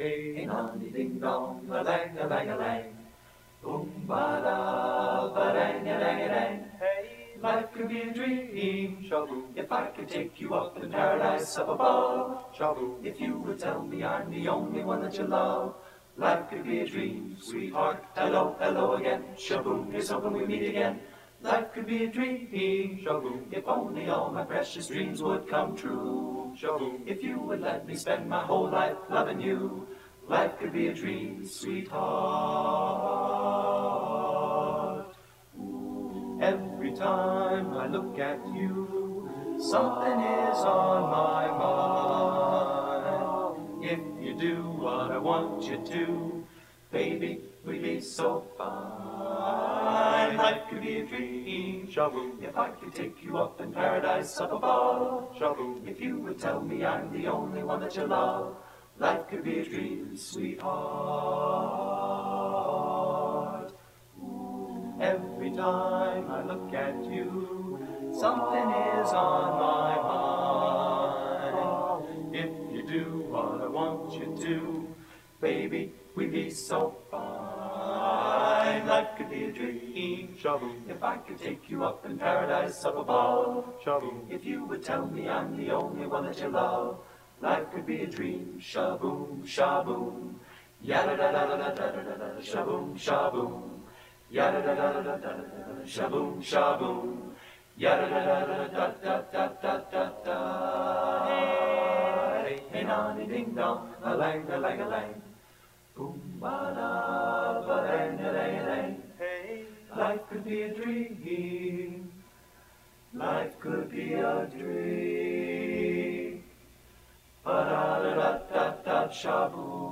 Hey, nonny ding dong, a lang a lang a lang. Boom ba da ba dang a dang a dang. Hey, life could be a dream, shaboom. If I could take you up in paradise up above, shaboom. If you would tell me I'm the only one that you love, life could be a dream, sweetheart. Hello, hello again, shaboom. Here's hoping we meet again. Life could be a dream, shaboom. If only all my precious dreams would come true, shaboom. If you would let me spend my whole life loving you, life could be a dream, sweetheart. Every time I look at you, something is on my mind. If you do what I want you to, baby, we'd be so fine. Life could be a dream, shaboom. If I could take you up in paradise up above, shaboom. If you would tell me I'm the only one that you love, life could be a dream, sweetheart. Every time I look at you, something is on my mind. If you do what I want you to, baby, we'd be so fine. Life could be a dream, shaboom. If I could take you up in paradise up above, shaboom. If you would tell me I'm the only one that you love, life could be a dream, shaboom, shaboom. Yada da da da da da da da, shaboom, shaboom. Yada da da da da da da, shaboom, shaboom. Yada da da da da da da da da da. Hey, hey, nonny ding dong, a lang a lang a lang. Boom ba da ba dang a dang a dang. Hey, life could be a dream. Life could be a dream. Ba da da da da da, shaboom.